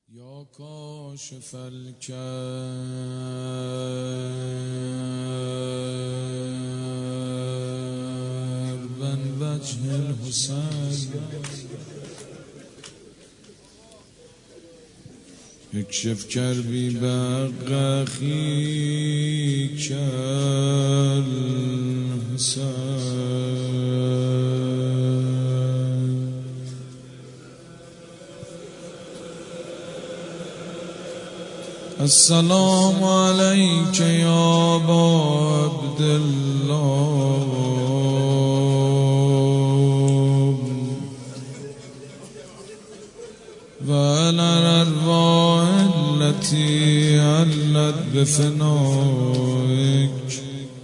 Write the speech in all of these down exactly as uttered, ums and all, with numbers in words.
یا کاشف الکرب من وجه الحسین اکشف کربی برق اخیک الحسین. السلام علیک یا ابا عبدالله و علی الارواح التي علت بفنائک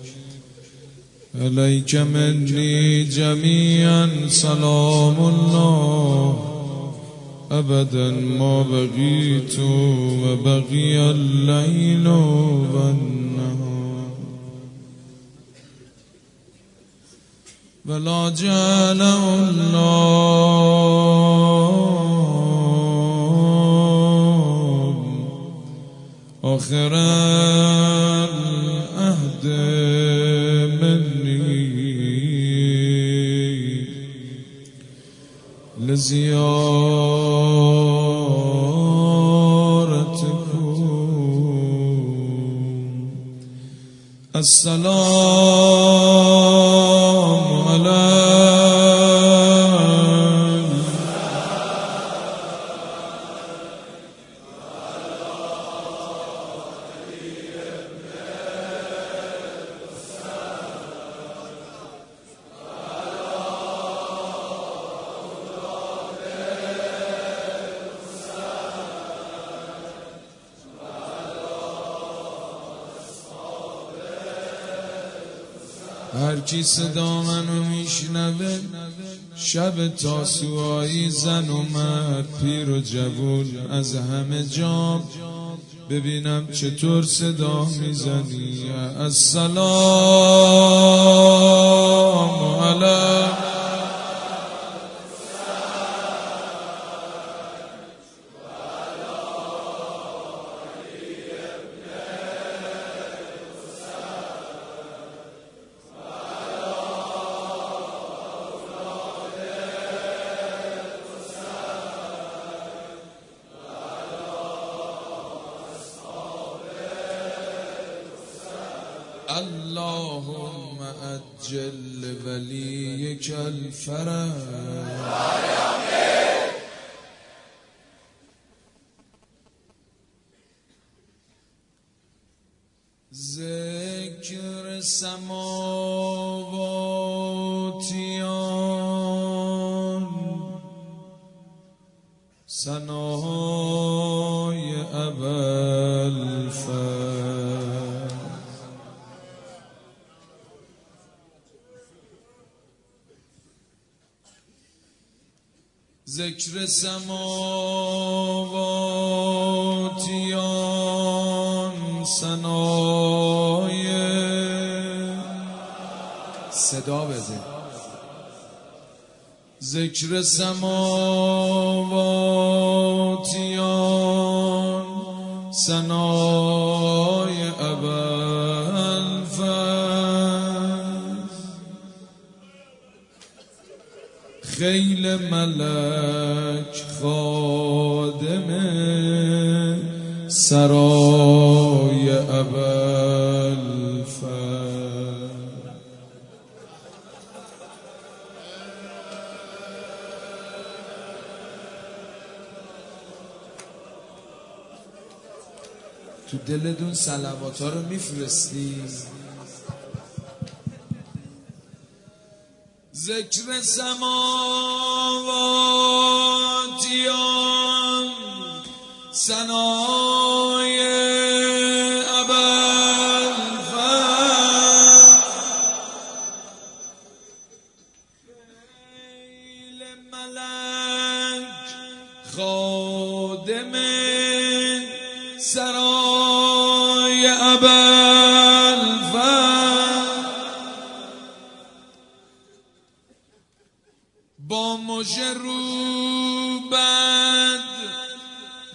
علیک منی جمیعا سلام الله ابدا ما بقیت و بقی اللیل و النهار ولا جعل الله آخر العهد منی لزیارتكم. السلام علیکم هر کی صدا منو میشنوه شب تاسوعایی زن و مرد پیر و جوون از همه جام ببینم چطور صدا میزنی. السلام علیکم اللهم اجل ولیک الفرج. ذکر سماواتیان ثنای ابوالفضل. ذکر سماواتیان ثنای صدا بده. ذکر سماواتیان ثنای ابوالفضل. خیل ملک خادم سرای ابوالفضل. تو دلتون صلوات ها رو میفرستی؟ ذکر سماواتیان ثنای ابوالفضل. خیل ملک خادم سرای ابوالفضل. با مژه رو بد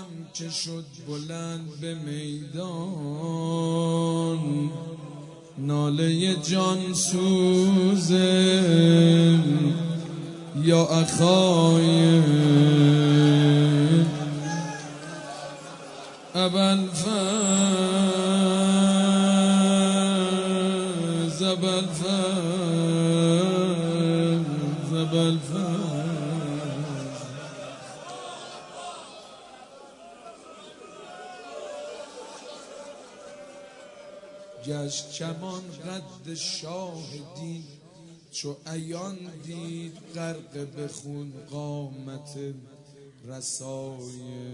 جم که شد بلند به میدان، ناله جان سوزه یا اخای ابوالفضل ابوالفضل ابوالفضل. گشت کمان قد شاهدین، چو عیان دید غرق به خون قامت رسای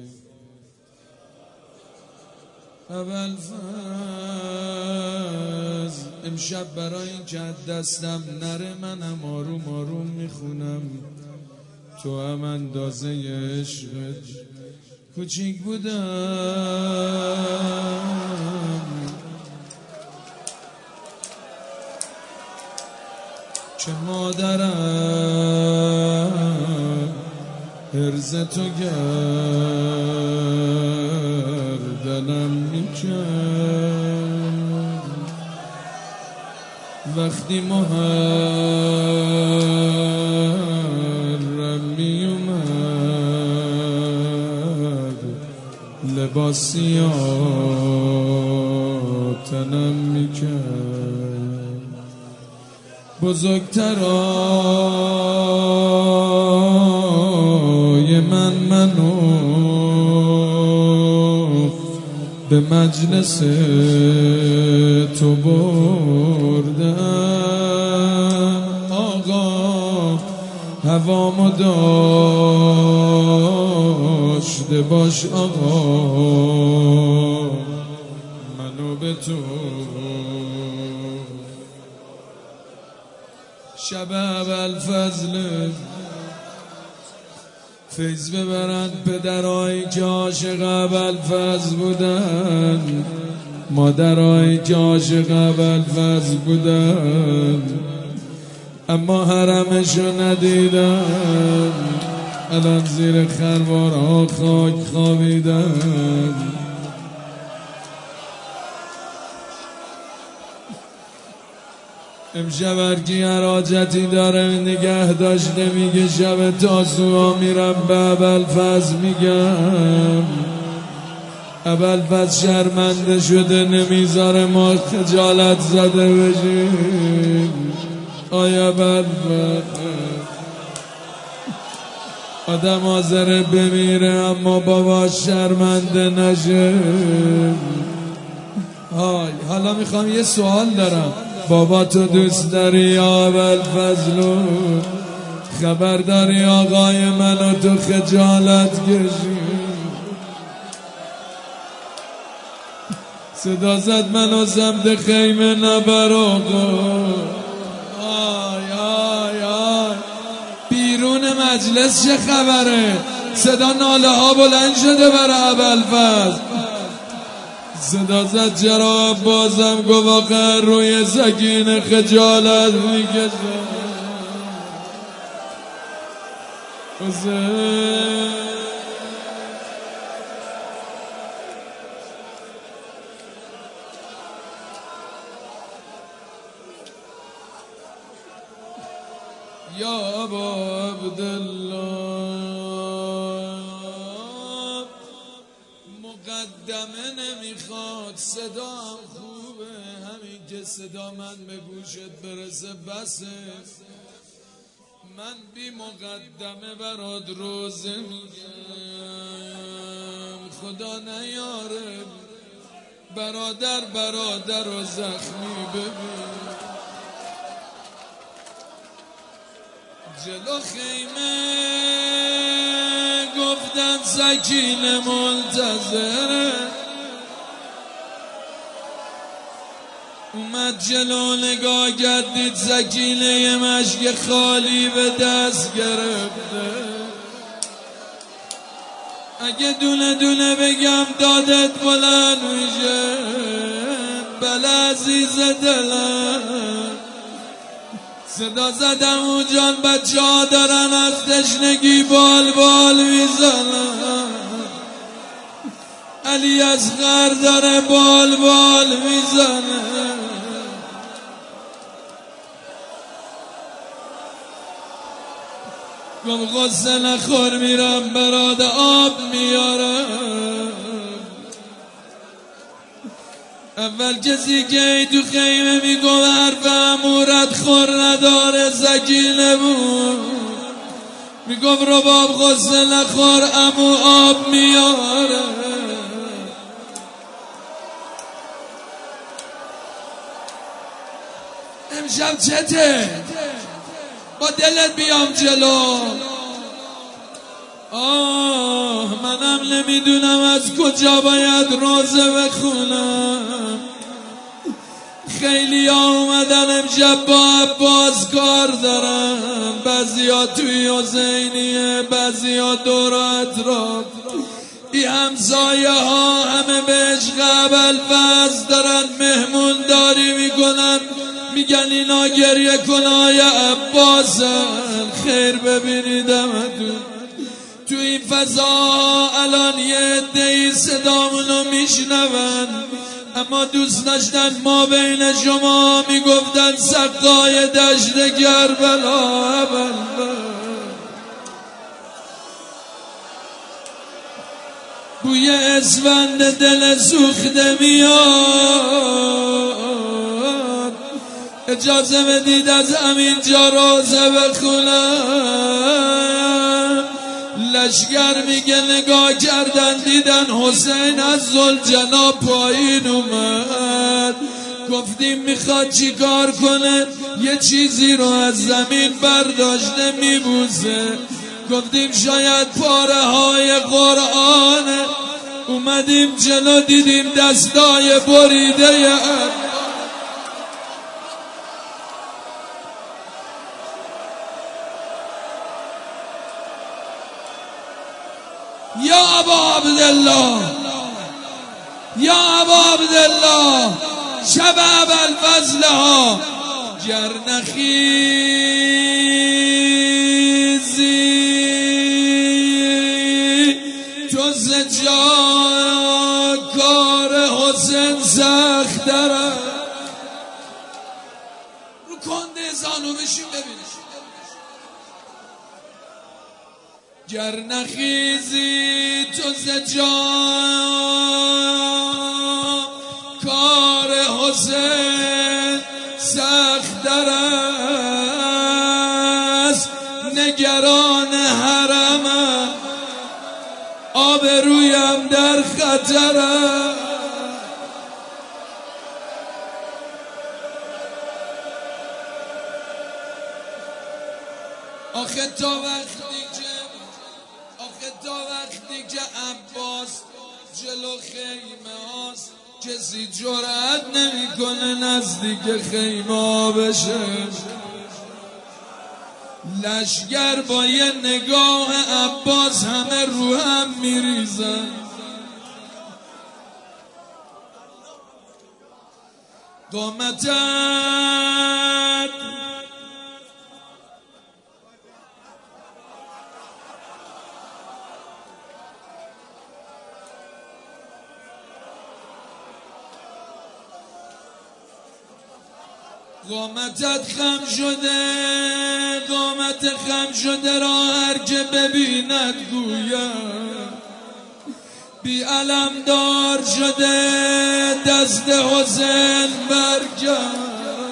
ابوالفضل. امشب برای این که دستم نره منم آروم آروم میخونم، تو هم اندازه عشقت کوچیک بودم، که مادرم عرض تو گردنم میکرد، وقتی محرم میومد لباسی آتنم میکرد. بزرگترای من منو به مجلس تو بردن، آقا هوامو داشته باش آقا، منو به تو. شب ابوالفضل فیض ببرند پدرایی که عاشق ابوالفضل بودن، مادرایی که عاشق ابوالفضل بودن، اما حرمشو ندیدن، الان زیر خروارها خاک خوابیدن. امشب هرکی هر حاجتی داره نگه داشته میگه شب تاسوعا میرم به ابوالفضل میگم، ابوالفضل شرمنده شده نمیذاره ما خجالت زده بشیم. آیا ابوالفضل آدم حاضره بمیره اما بابا شرمنده نشه. های حالا میخوام یه سوال دارم، بابا تو دوست داری یا ابوالفضل؟ خبر داری آقای منو تو خجالت کشی؟ صدا زد منو سمت خیمه نبر آقا. آی آی آی بیرون مجلس چه خبره؟ صدا ناله ها بلند شده برای ابوالفضل. صدا زد چرا بازم گفت آخر روی سکینه خجالت میکشه. یا ابا عبدالله مقدمه نمیخواد، صدا هم خوبه، همین که صدا من به گوشت برسه بسه. من بی مقدمه برات روزه میگم، خدا نیاره برادر برادر و زخمی ببین. جلو خیمه گفتن سکینه منتظره، اومد جلو نگاه کرد دید سکینه یه مشک خالی به دست گرفته. اگه دونه دونه بگم دادت بلند میشه، بله عزیز دلم. صدا زدم او جان بچه ها دارن از تشنگی بال بال میزنن، علی اصغر داره بال بال میزنه. گم غصه نخور میرم برات آب میارم. اول کسی که تو خیمه میگو حرف امورت خور نداره زکی نبود. میگم رباب غصه نخور امو آب میاره. امشب چته با دلت بیام جلو. آه منم نمیدونم از کجا باید روزه بخونم. خیلی ها اومدن امشب با عباس کار دارن. بعضی ها توی حسینیه، بعضی ها دور اطراف. ای همسایه ها همه به عشق ابوالفضل دارن مهمون داری میکنن. میگن اینا گریه کنای عباسن. خیر ببینید همتون تو این فضا الان یه عده‌ای صدامونو میشنون، اما دوست داشتن ما بین شما میگفتن سقای دشت کربلا. بوی اسفند دل سوخته میاد. اجازه بدید از همین جا روزه بخونم. لشگر میگه نگاه کردن دیدن حسین از ذوالجنا پایین اومد. گفتیم میخواد چی کار کنه؟ یه چیزی رو از زمین برداشته میبوزه. گفتیم شاید پاره های قرآنه. اومدیم جلو دیدیم دستای بریده. یا ابا عبدالله، یا ابا عبدالله، شب ابوالفضل ها گر نخیزی تو ز جا کار حسین سخت داره. رو کنده زانو بشیم ببینیم. گر نخیزی تو ز جا کار حسین سخت در است. نگران حرمم آبرویم در خطر است. آخه تا وقتی که آخه تا وقتی که عباس جلو خیمه هاست کسی جرأت نمیکنه نزدیک خیمه بشه. لشگر با یه نگاه عباس همه رو هم میریزن. قامتت قامتت خم شده، قامت خم شده را هر که ببیند گوید بی علمدار شده دست حسین برگرد.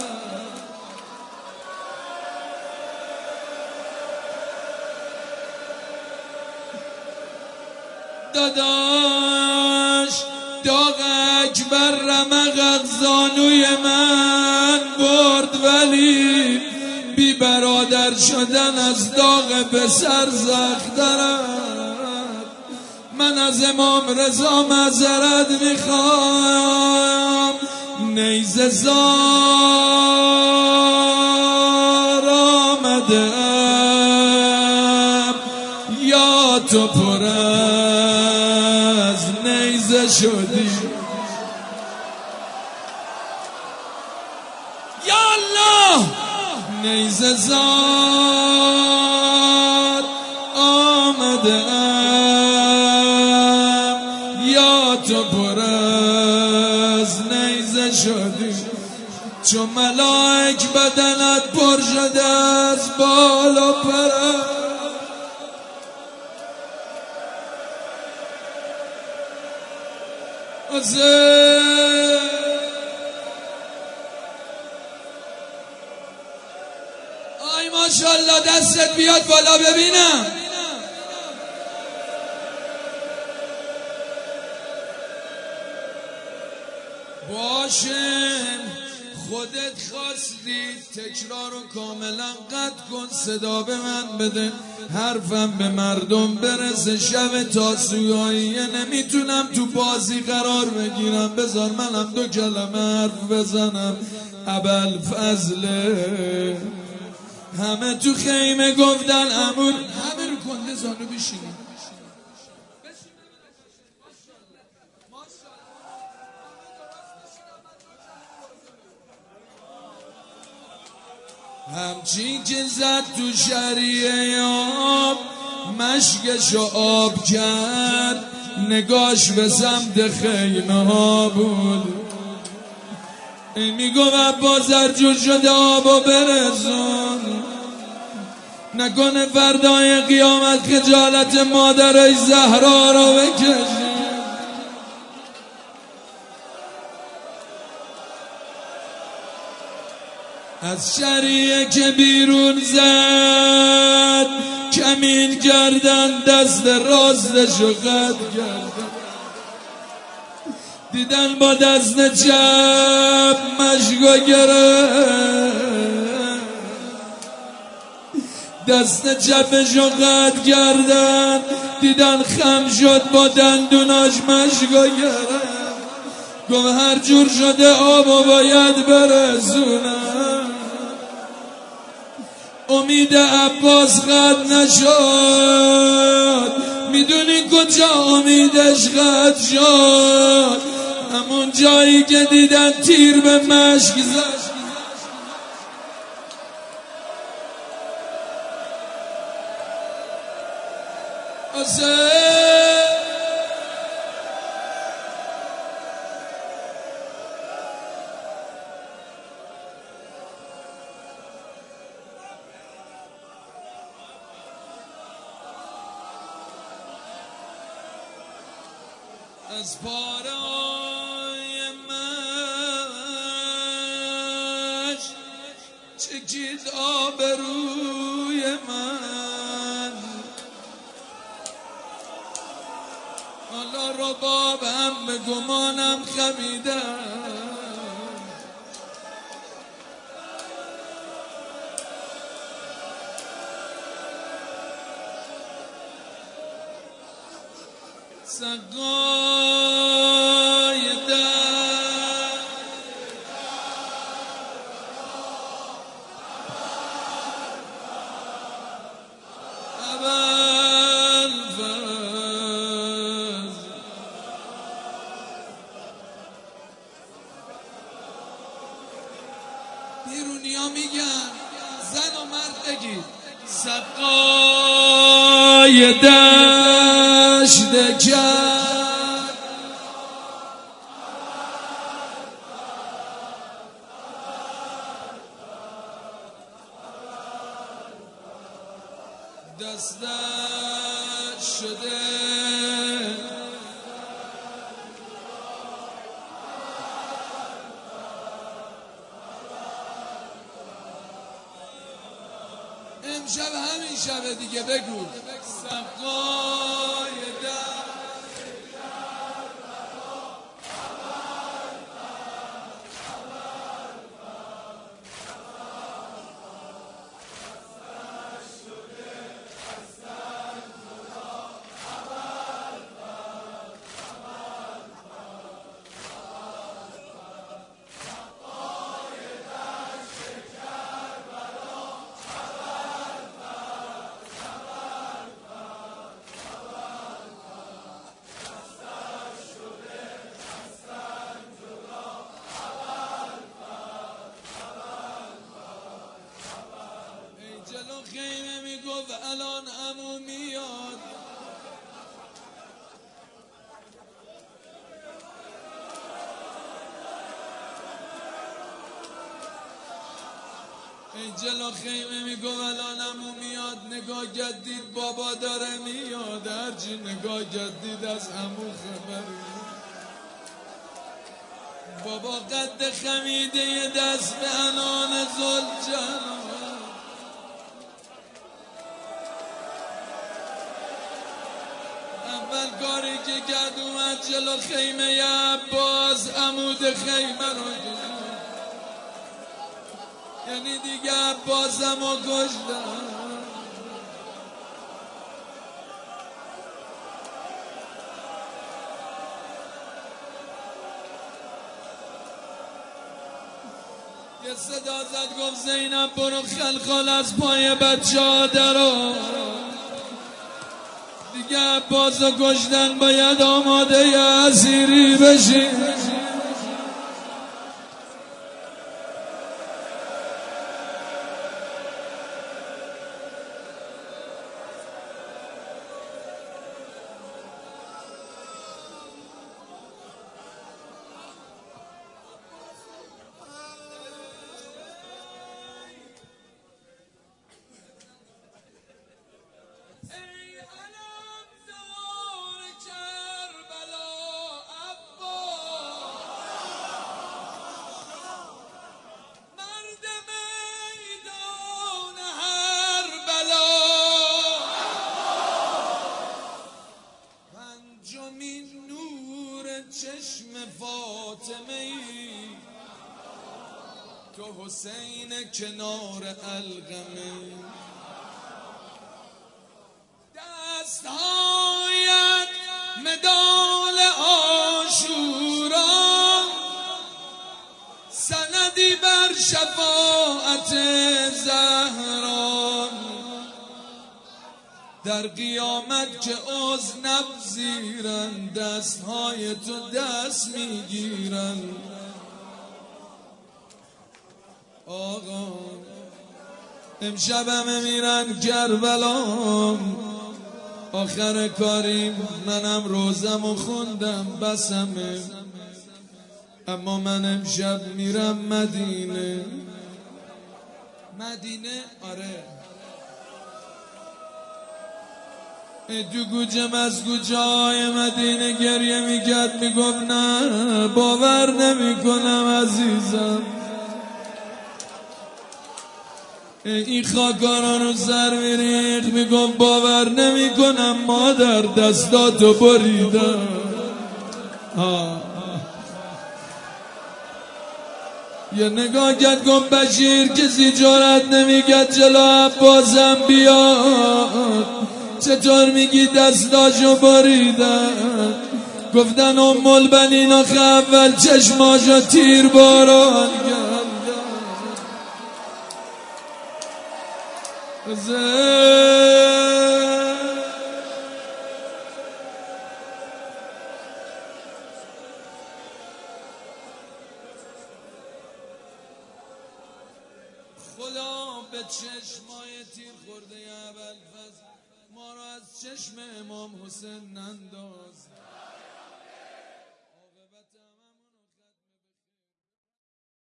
داداش داغ اکبر رمق از زانوی من برد، ولی بی برادر شدن از داغ پسر سخت‌تر است. من از امام رضا معذرت میخوام، نیزه زار آمدم یا تو پر از نیزه شدی. یا الله نیزه زار آمدم یا تو پر از نیزه شدی، چون ملائک بدنت پر شده از بال و پر. آی ماشاءالله، دستت بیاد بالا ببینم. باشه خودت خواستی، تکرار رو کاملا قطع کن، صدا به من بده، حرفم به مردم برسه. شب تاسوعاییه نمیتونم تو بازی قرار بگیرم، بذار منم دو کلمه حرف بزنم. ابوالفضل همه تو خیمه گفتن امور، همه رو کنده زانو بشینیم. همچین که زد تو شریعه آب، مشکشو آب کرد، نگاش به سمت خیمه ها بود. این میگو عباسر جور شده آبو برسون، نکنه فردای قیامت خجالت مادرش زهرا رو بکشی. از شریعه که بیرون زد، کمین کردن دست راستشو قطع کردن، دیدن با دست چپ مشکو گرفت، دست چپشو قطع کردن، دیدن خم شد با دندوناش مشکو گرفت. گفت هر جور شده آبو باید برسونم. امید عباس قطع نشد، میدونی کجا امیدش قطع شد؟ همون جایی که دیدن تیر به مشک زد. از پاره های مش چکید آبروی من، حالا ربابم به گمانم خمیدم. سقای در ابوالفضل، بیرونیا میگن زن و مرد بگید. سقای دشت کرد دستش شده امشب همین شبه دیگه. بگو سقای در جلو خیمه میگفت الان عمو میاد. جلو خیمه میگو الانمو میاد، نگاه گردید بابا داره میاد، هرچی نگاه گردید از همو خبری. بابا قد خمیده دست به انان زلجلال، اول کاری که کرد اومد جلو خیمه عباس عمود خیمه رو کشید، یعنی دیگه عباسم رو کشتن. یه صدا زد گفت زینب برو خلخال از پای بچه ها درو، دیگه عباس رو کشتن باید آماده ی اسیری بشی. چشم فاطمه ای تو حسین کنار القمه، دستهایت مدال عاشورا، سندی بر شفاعت زهرا، در قیامت که عذر نپذیرن دستهای تو دست میگیرن. آقا امشب همه میرن کربلا، آخر کاریم منم روزمو خوندم بسمه، اما من امشب میرم مدینه. مدینه آره، تو گوجه مزگوجه های مدینه گریه میکرد، میگفت نه باور نمیکنم عزیزم، این خاکاران رو سر میریخت، میگفت باور نمیکنم مادر دستاتو بریدم. یه نگاه کرد گفت بشیر کسی جرأت نمیکرد جلو عباسم بیاد، چطور میگی دستاشو بریدن؟ گفتن ام البنین آخه اول چشماشو تیر باران کرد. خدا به چشمای تیر خورده ابوالفضل ما را از چشم امام حسین ننداز.